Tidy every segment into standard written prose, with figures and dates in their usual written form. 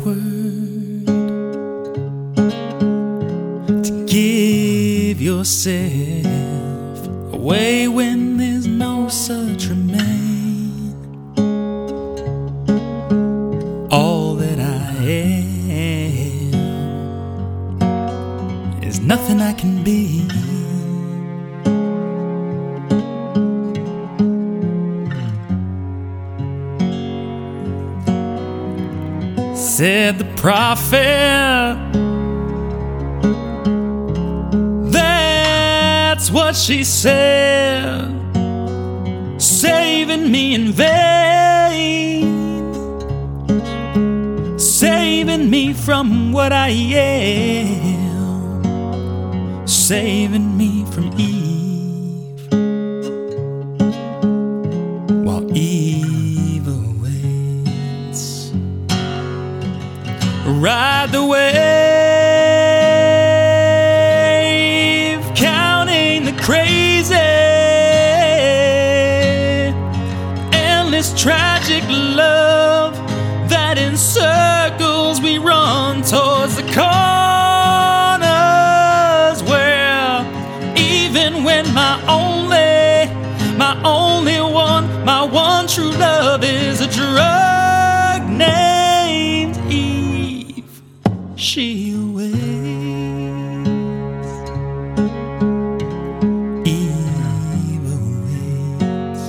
awkward to give yourself away when there's no such remain. All that I am is nothing I can be. Said the prophet, that's what she said, saving me in vain, saving me from what I am, saving me from Eve, while evil waits. Ride the wave, counting the crazy, endless tragic love that in circles we run towards the corners where even when my only one, my one true love is a drug named Eve. She awaits, Eve awaits.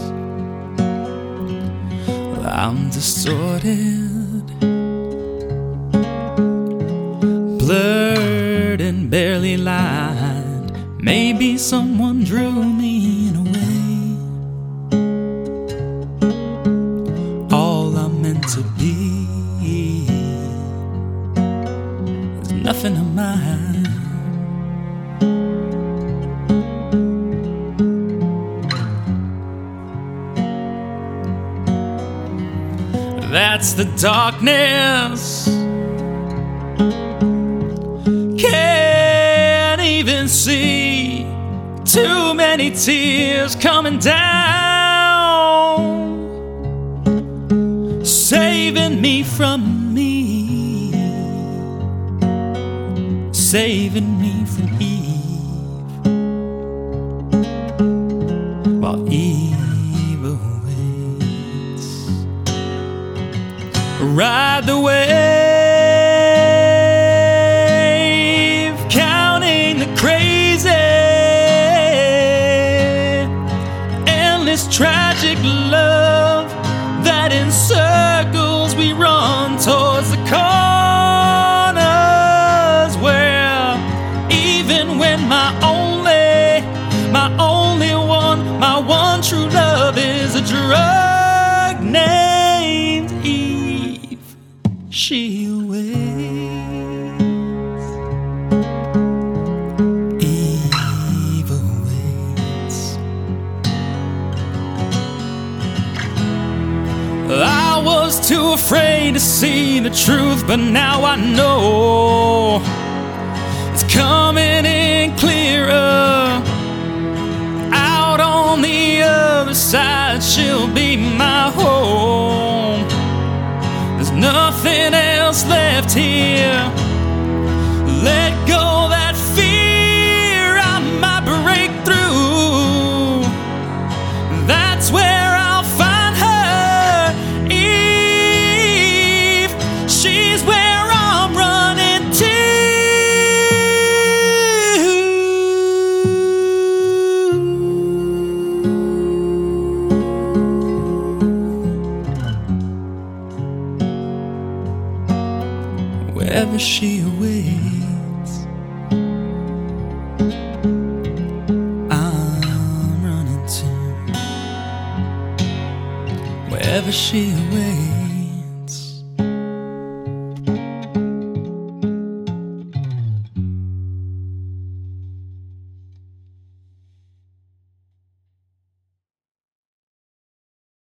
Well, I'm distorted, blurred and barely lined. Maybe someone drew me in a way. All I'm meant to be, nothing of mine. That's the darkness, can't even see. Too many tears coming down, saving me from me, saving me from Eve, while Eve awaits. Ride the wave, counting the crazy, endless tragic love that in circles we run towards the corners where even when my only one, my one true love is a drug named Eve. She awaits, Eve awaits. I was too afraid to see the truth, but now I know it's coming in clearer. Out on the other side, she'll be my home. There's nothing else left here. Let go that fear, I might break through. That's where I'll find her, Eve. She's where I'm running to. Wherever she awaits, I'm running to. Wherever she awaits.